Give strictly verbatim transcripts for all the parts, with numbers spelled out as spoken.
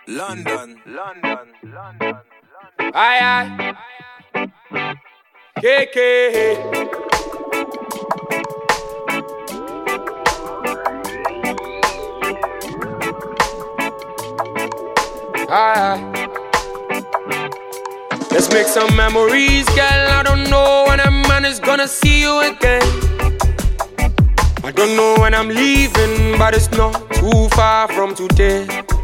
London, London, London, London. Aye, aye. K K. Aye. Let's make some memories, girl. I don't know when a man is gonna see you again. I don't know when I'm leaving, but it's not too far from today.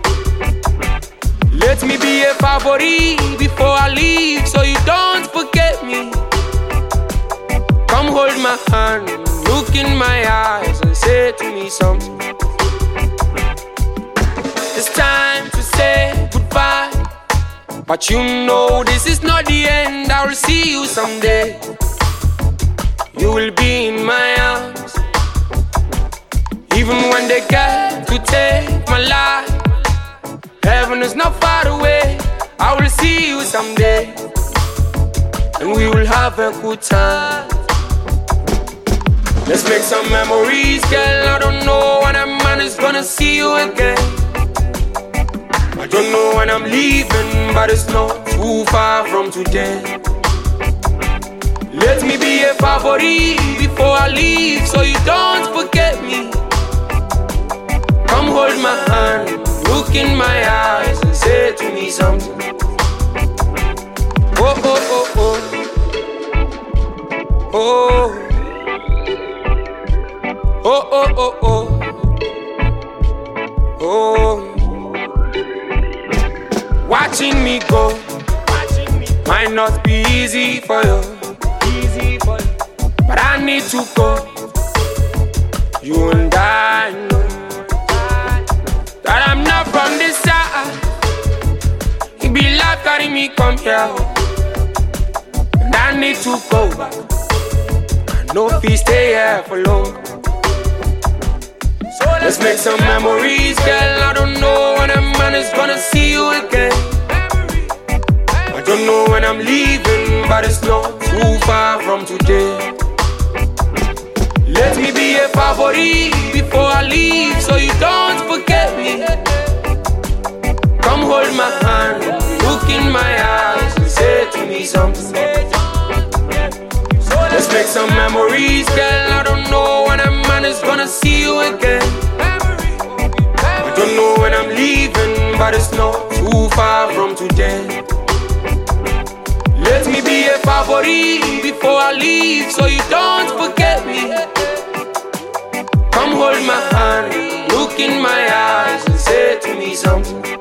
Let me be a favorite before I leave, so you don't forget me. Come hold my hand, look in my eyes and say to me something. It's time to say goodbye, but you know this is not the end. I will see you someday. You will be in my arms, even when they get to take my life. Heaven is not far away. I will see you someday, and we will have a good time. Let's make some memories, girl. I don't know when a man is gonna see you again. I don't know when I'm leaving, but it's not too far from today. Let me be a favorite before I leave, so you don't forget me. Come hold my hand, look in my eyes and say to me something. Oh, oh, oh, oh. Oh. Oh, oh, oh, oh. Oh. Watching me go might not be easy for you, but I need to go. You and I know that I'm not from this side. It be like carrying me come here, and I need to go back. I know if we stay here for long. So let's make some memories, girl. I don't know when a man is gonna see you again. I don't know when I'm leaving, but it's not too far from today. Let me be a favorite before I leave, so you don't forget me. Come hold my hand, look in my eyes and say to me something. Let's make some memories, girl. I don't know when a man is gonna see you again. I don't know when I'm leaving, but it's not too far from today. Let me be a favorite before I leave, so you don't forget me. Come hold my hand, look in my eyes and say to me something.